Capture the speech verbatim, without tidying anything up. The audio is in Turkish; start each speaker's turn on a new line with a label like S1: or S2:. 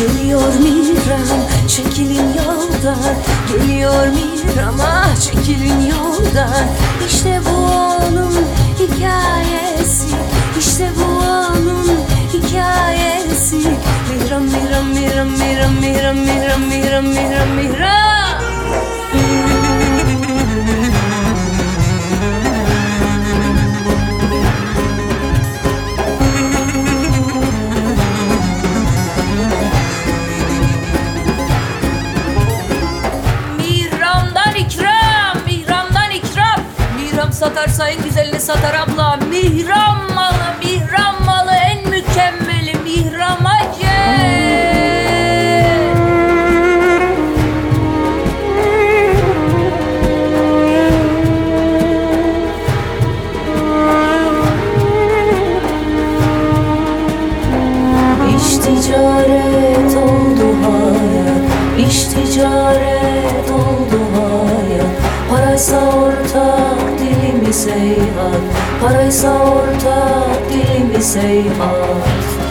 S1: Geliyor Mihram, çekilin yoldan. Geliyor Mihram, ah çekilin yoldan. İşte bu onun hikayesi, İşte bu onun hikayesi. Mihram, Mihram, Mihram, Mihram, Mihram, Mihram, Mihram, Mihram, Mihram. Satarsa en güzelini satar abla. Mihram malı, Mihram malı en mükemmeli. Mihram'a gel. İş ticaret oldu hayat, İş ticaret oldu hayat. Paraysa ortak, dilimi seyhat. Paraysa ortak, dilimi seyhat.